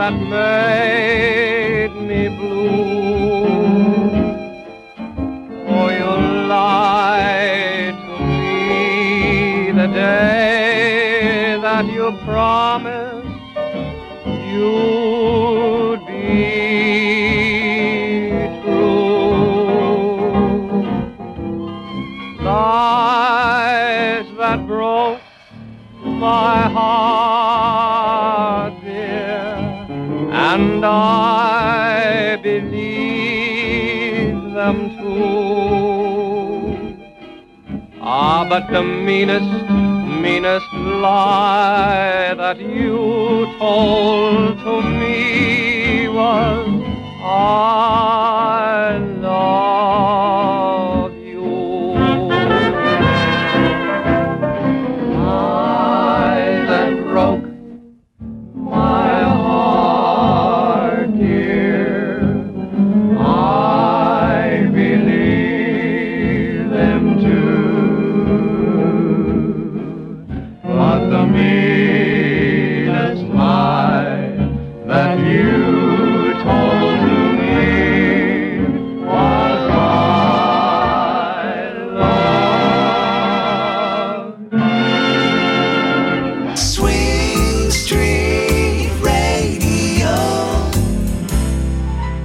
that made me blue. Oh, you lied to me the day that you promised you'd be true. Lies that broke my heart, dear, and I believe them too. Ah, but the meanest lie that you told to me was I